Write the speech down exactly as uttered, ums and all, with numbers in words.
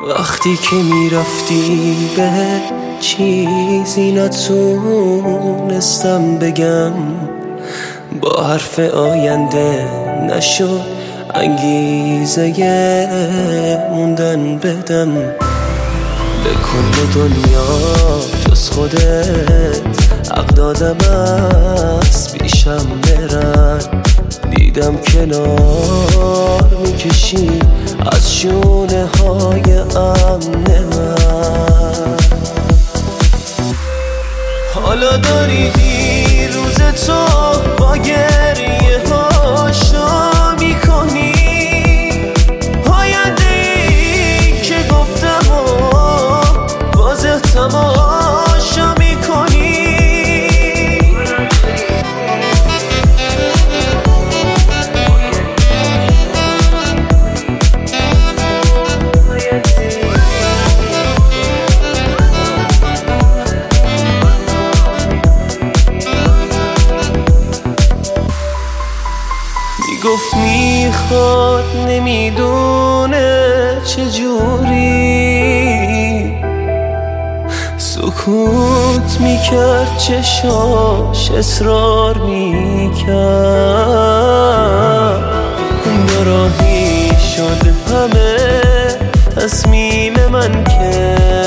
وقتی که میرفتی به چیزی نتونستم بگم، با حرف آینده نشد انگیزه موندن بدم. به کل دنیا جز خودت حق دادم از پیشم برن. دیدم کنار میکشی از شونه های امن من. حالا داری دیروز تو با گریه هاشو میکنی، آینده ای که گفتم و واضح تماشا میکنی. گفت میخواد نمیدونه چجوری، سکوت میکرد چشاش اصرار میکرد. ناراحی شد همه تصمیم من که